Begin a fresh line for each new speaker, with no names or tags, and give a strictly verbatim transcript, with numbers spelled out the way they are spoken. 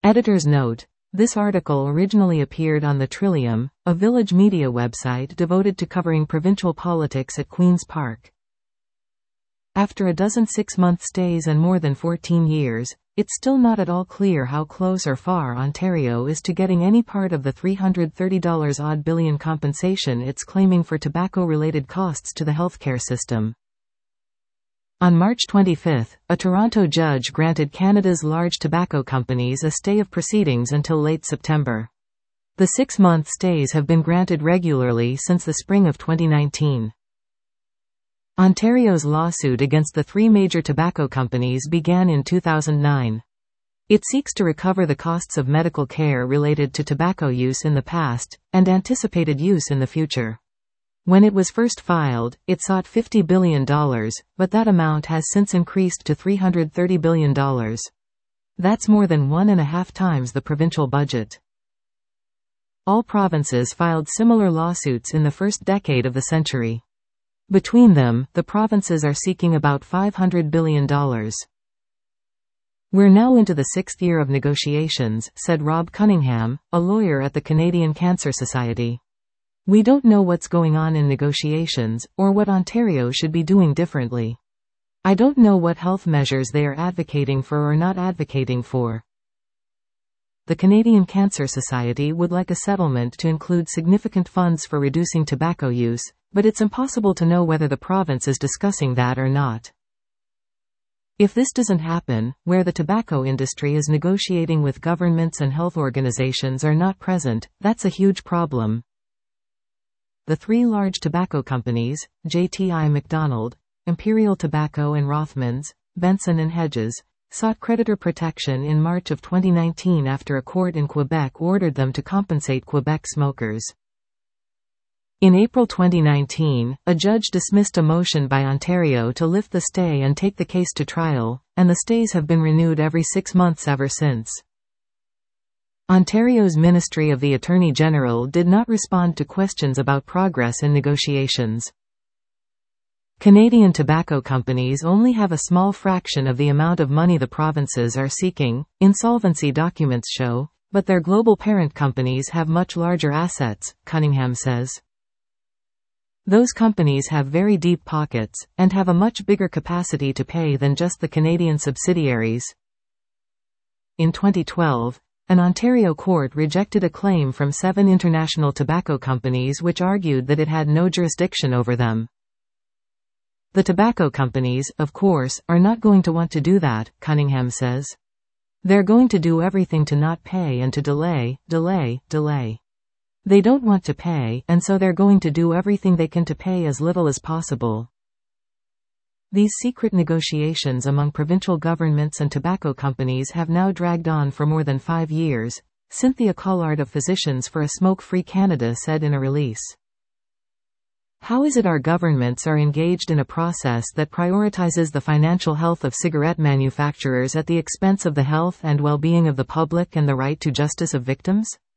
Editor's note: this article originally appeared on the Trillium, a village media website devoted to covering provincial politics at Queen's Park. After a dozen six-month stays and more than fourteen years, it's still not at all clear how close or far Ontario is to getting any part of the three hundred thirty dollars odd billion compensation it's claiming for tobacco-related costs to the healthcare system. On March twenty-fifth, a Toronto judge granted Canada's large tobacco companies a stay of proceedings until late September. The six-month stays have been granted regularly since the spring of twenty nineteen. Ontario's lawsuit against the three major tobacco companies began in two thousand nine. It seeks to recover the costs of medical care related to tobacco use in the past, and anticipated use in the future. When it was first filed, it sought fifty billion dollars, but that amount has since increased to three hundred thirty billion dollars. That's more than one and a half times the provincial budget. All provinces filed similar lawsuits in the first decade of the century. Between them, the provinces are seeking about five hundred billion dollars. We're now into the sixth year of negotiations, said Rob Cunningham, a lawyer at the Canadian Cancer Society. We don't know what's going on in negotiations, or what Ontario should be doing differently. I don't know what health measures they are advocating for or not advocating for. The Canadian Cancer Society would like a settlement to include significant funds for reducing tobacco use, but it's impossible to know whether the province is discussing that or not. If this doesn't happen, where the tobacco industry is negotiating with governments and health organizations are not present, that's a huge problem. The three large tobacco companies, J T I Macdonald, Imperial Tobacco and Rothmans, Benson and Hedges, sought creditor protection in March of twenty nineteen after a court in Quebec ordered them to compensate Quebec smokers. In April twenty nineteen, a judge dismissed a motion by Ontario to lift the stay and take the case to trial, and the stays have been renewed every six months ever since. Ontario's Ministry of the Attorney General did not respond to questions about progress in negotiations. Canadian tobacco companies only have a small fraction of the amount of money the provinces are seeking, insolvency documents show, but their global parent companies have much larger assets, Cunningham says. Those companies have very deep pockets, and have a much bigger capacity to pay than just the Canadian subsidiaries. In twenty twelve, an Ontario court rejected a claim from seven international tobacco companies which argued that it had no jurisdiction over them. The tobacco companies, of course, are not going to want to do that, Cunningham says. They're going to do everything to not pay and to delay, delay, delay. They don't want to pay, and so they're going to do everything they can to pay as little as possible. These secret negotiations among provincial governments and tobacco companies have now dragged on for more than five years, Cynthia Collard of Physicians for a Smoke-Free Canada said in a release. How is it our governments are engaged in a process that prioritizes the financial health of cigarette manufacturers at the expense of the health and well-being of the public and the right to justice of victims?